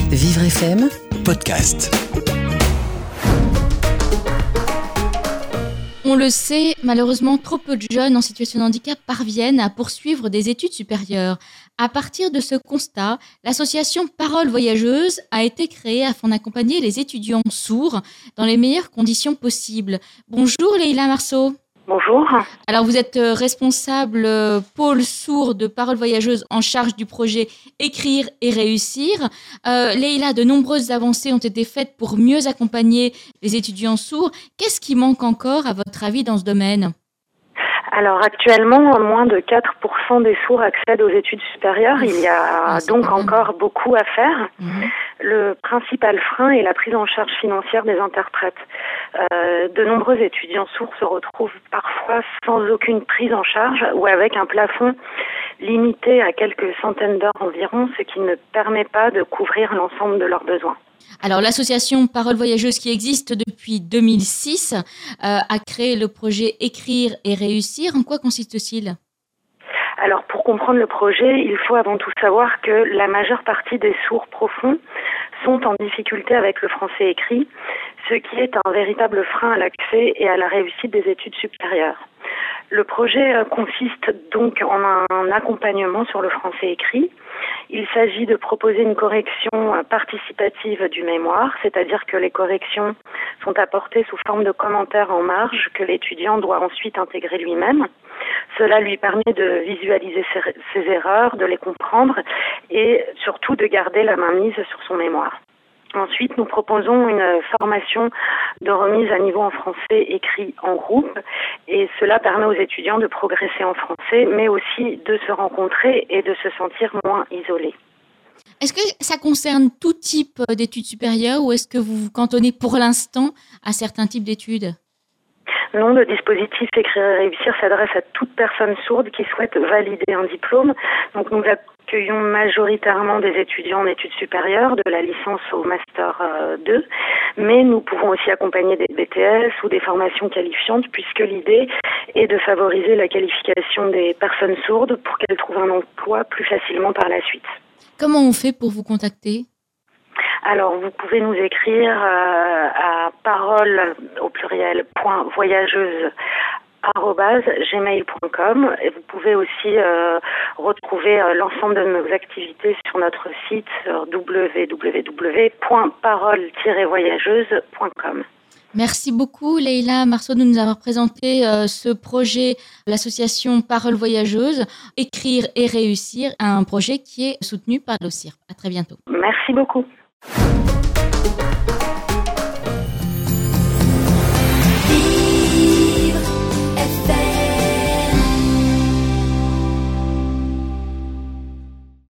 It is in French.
Vivre FM podcast. On le sait, malheureusement, trop peu de jeunes en situation de handicap parviennent à poursuivre des études supérieures. À partir de ce constat, l'association Parole Voyageuse a été créée afin d'accompagner les étudiants sourds dans les meilleures conditions possibles. Bonjour Leïla Marceau. Bonjour. Alors vous êtes responsable pôle sourd de Parole Voyageuse en charge du projet Écrire et réussir. Leïla, de nombreuses avancées ont été faites pour mieux accompagner les étudiants sourds. Qu'est-ce qui manque encore à votre avis dans ce domaine ? Alors actuellement, moins de 4% des sourds accèdent aux études supérieures. Il y a donc encore beaucoup à faire. Le principal frein est la prise en charge financière des interprètes. De nombreux étudiants sourds se retrouvent parfois sans aucune prise en charge ou avec un plafond limité à quelques centaines d'heures environ, ce qui ne permet pas de couvrir l'ensemble de leurs besoins. Alors, l'association Parole Voyageuse qui existe depuis 2006 a créé le projet Écrire et réussir. En quoi consiste-t-il ? Alors, pour comprendre le projet, il faut avant tout savoir que la majeure partie des sourds profonds sont en difficulté avec le français écrit, ce qui est un véritable frein à l'accès et à la réussite des études supérieures. Le projet consiste donc en un accompagnement sur le français écrit. Il s'agit de proposer une correction participative du mémoire, c'est-à-dire que les corrections sont apportées sous forme de commentaires en marge que l'étudiant doit ensuite intégrer lui-même. Cela lui permet de visualiser ses erreurs, de les comprendre et surtout de garder la mainmise sur son mémoire. Ensuite, nous proposons une formation de remise à niveau en français écrit en groupe et cela permet aux étudiants de progresser en français, mais aussi de se rencontrer et de se sentir moins isolés. Est-ce que ça concerne tout type d'études supérieures ou est-ce que vous vous cantonnez pour l'instant à certains types d'études ? Non, le dispositif Écrire et réussir s'adresse à toute personne sourde qui souhaite valider un diplôme. Donc nous accueillons majoritairement des étudiants en études supérieures, de la licence au master 2, mais nous pouvons aussi accompagner des BTS ou des formations qualifiantes puisque l'idée est de favoriser la qualification des personnes sourdes pour qu'elles trouvent un emploi plus facilement par la suite. Comment on fait pour vous contacter ? Alors, vous pouvez nous écrire à parole au pluriel .voyageuse@gmail.com et vous pouvez aussi retrouver l'ensemble de nos activités sur notre site www.parole-voyageuse.com. Merci beaucoup Leïla Marceau de nous avoir présenté ce projet, l'association Parole Voyageuse, Écrire et réussir, un projet qui est soutenu par l'OCIRP. À très bientôt. Merci beaucoup.